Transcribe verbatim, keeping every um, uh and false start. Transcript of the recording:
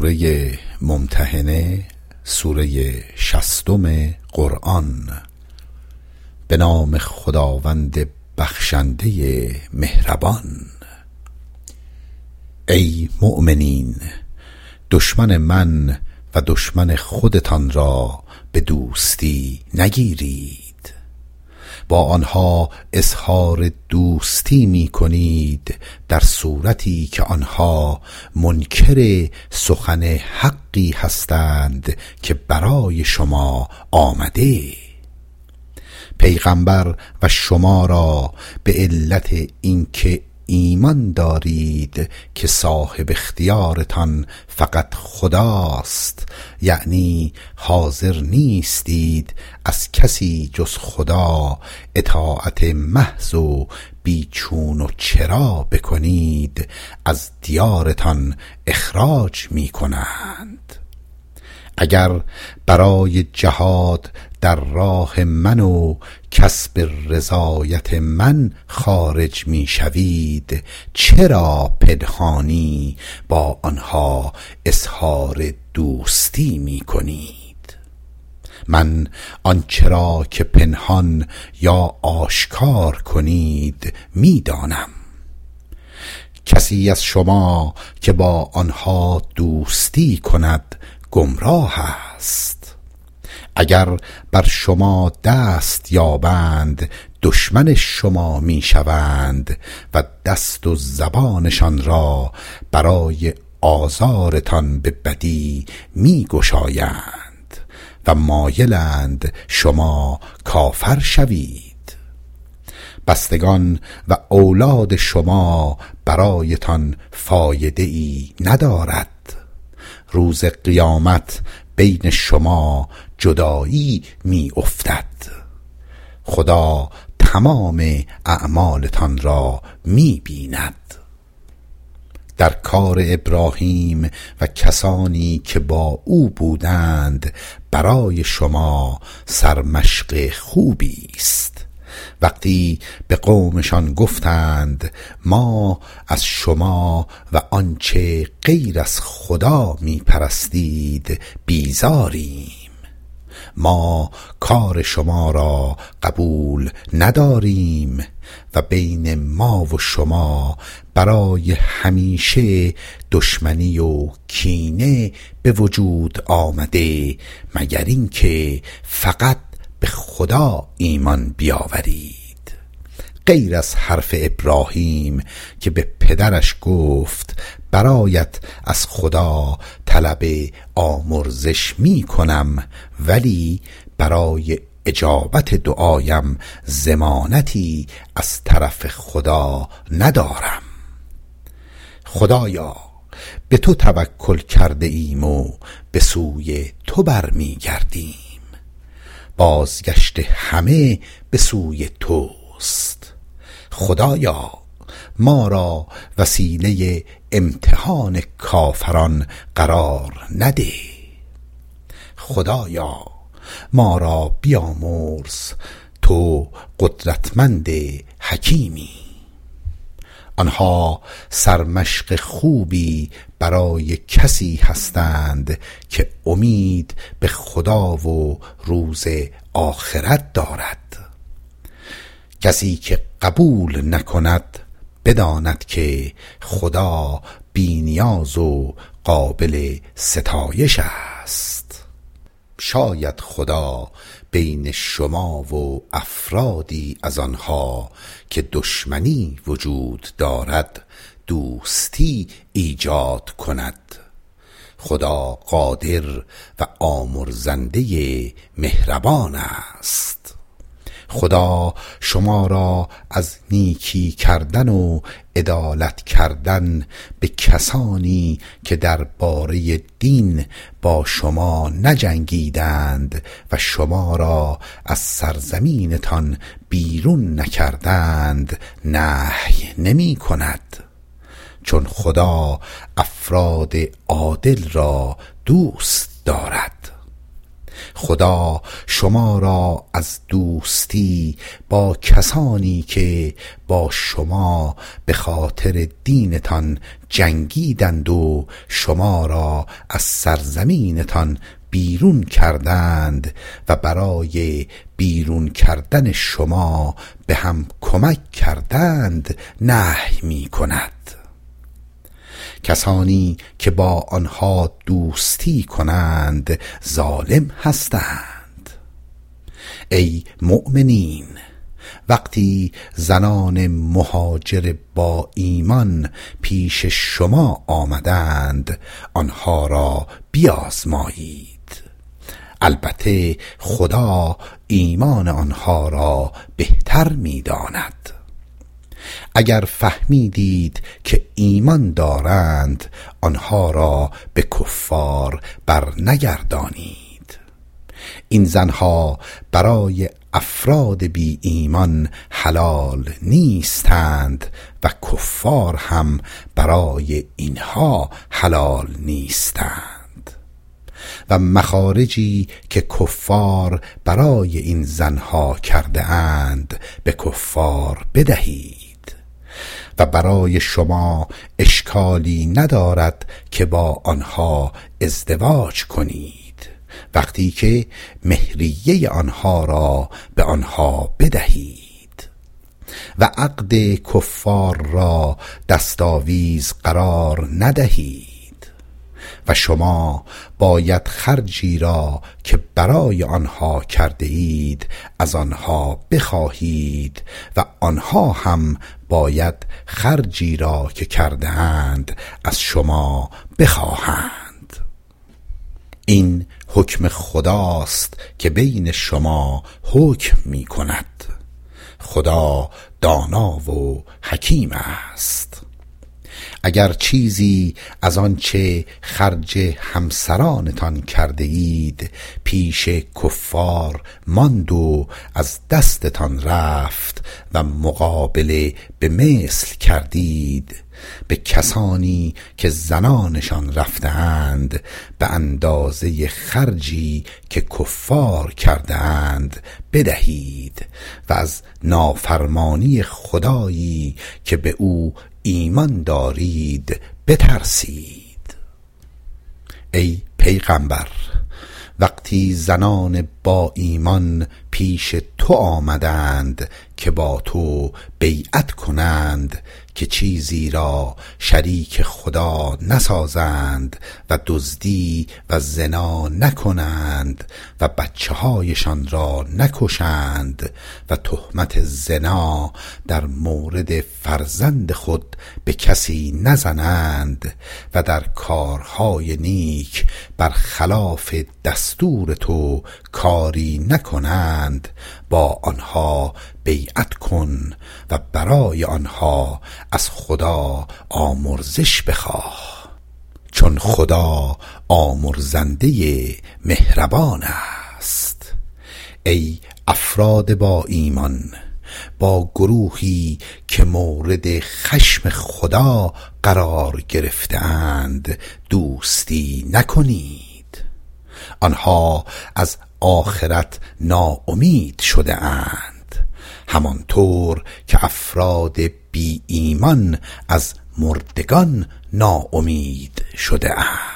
سوره ممتحنه، سوره شصتم قرآن. به نام خداوند بخشنده مهربان. ای مؤمنین، دشمن من و دشمن خودتان را به دوستی نگیرید. با آنها اظهار دوستی می کنید در صورتی که آنها منکر سخن حقی هستند که برای شما آمده. پیغمبر و شما را به علت اینکه ایمان دارید که صاحب اختیارتان فقط خداست، یعنی حاضر نیستید از کسی جز خدا اطاعت محض و بیچون و چرا بکنید، از دیارتان اخراج می کنند. اگر برای جهاد در راه من و کسب رضایت من خارج می شوید، چرا پنهانی با آنها اظهار دوستی می کنید؟ من آنچه را که پنهان یا آشکار کنید می دانم. کسی از شما که با آنها دوستی کند گمراه است. اگر بر شما دست یابند دشمن شما می شوند و دست و زبانشان را برای آزارتان به بدی می گشایند و مایلند شما کافر شوید. بستگان و اولاد شما برایتان فایده ای ندارد. روز قیامت بین شما جدایی می افتد. خدا تمام اعمالتان را می بیند. در کار ابراهیم و کسانی که با او بودند برای شما سرمشق خوبی است. وقتی به قومشان گفتند ما از شما و آنچه غیر از خدا می پرستید بیزاریم، ما کار شما را قبول نداریم و بین ما و شما برای همیشه دشمنی و کینه به وجود آمده، مگر اینکه فقط به خدا ایمان بیاورید. غیر از حرف ابراهیم که به پدرش گفت برایت از خدا طلب آمرزش می کنم، ولی برای اجابت دعایم ضمانتی از طرف خدا ندارم. خدایا، به تو توکل کرده ایم و به سوی تو برمی گردیم. بازگشت همه به سوی توست. خدایا، ما را وسیله امتحان کافران قرار نده. خدایا، ما را بیامرز، تو قدرتمند حکیمی. آنها سرمشق خوبی برای کسی هستند که امید به خدا و روز آخرت دارد. کسی که قبول نکند بداند که خدا بی‌نیاز و قابل ستایش است. شاید خدا بین شما و افرادی از آنها که دشمنی وجود دارد دوستی ایجاد کند. خدا قادر و آمرزنده مهربان است. خدا شما را از نیکی کردن و عدالت کردن به کسانی که درباره دین با شما نجنگیدند و شما را از سرزمینتان بیرون نکردند نهی نمی کند، چون خدا افراد عادل را دوست دارد. خدا شما را از دوستی با کسانی که با شما به خاطر دینتان جنگیدند و شما را از سرزمینتان بیرون کردند و برای بیرون کردن شما به هم کمک کردند نهی می کند. کسانی که با آنها دوستی کنند ظالم هستند. ای مؤمنین، وقتی زنان مهاجر با ایمان پیش شما آمدند آنها را بیازمایید. البته خدا ایمان آنها را بهتر می داند. اگر فهمیدید که ایمان دارند آنها را به کفار بر نگردانید. این زنها برای افراد بی ایمان حلال نیستند و کفار هم برای اینها حلال نیستند و مخارجی که کفار برای این زنها کرده اند به کفار بدهید و برای شما اشکالی ندارد که با آنها ازدواج کنید وقتی که مهریه آنها را به آنها بدهید و عقد کفار را دستاویز قرار ندهید و شما باید خرجی را که برای آنها کرده اید از آنها بخواهید و آنها هم باید خرجی را که کرده اند از شما بخواهند. این حکم خداست که بین شما حکم می کند. خدا دانا و حکیم است. اگر چیزی از آنچه خرج همسرانتان کرده اید پیش کفار ماند و از دستتان رفت و مقابله به مثل کردید، به کسانی که زنانشان رفتند به اندازه خرجی که کفار کردند بدهید و از نافرمانی خدایی که به او ایمان دارید بترسید. ای پیغمبر، وقتی زنان با ایمان پیش تو آمدند که با تو بیعت کنند که چیزی را شریک خدا نسازند و دزدی و زنا نکنند و بچه هایشان را نکشند و تهمت زنا در مورد فرزند خود به کسی نزنند و در کارهای نیک برخلاف دستور تو کاری نکنند، با آنها بیعت کن و برای آنها از خدا آمرزش بخواه، چون خدا آمرزنده مهربان است. ای افراد با ایمان، با گروهی که مورد خشم خدا قرار گرفتند دوستی نکنید. آنها از آخرت ناامید شده اند، همانطور که افراد بی ایمان از مردگان ناامید شده اند.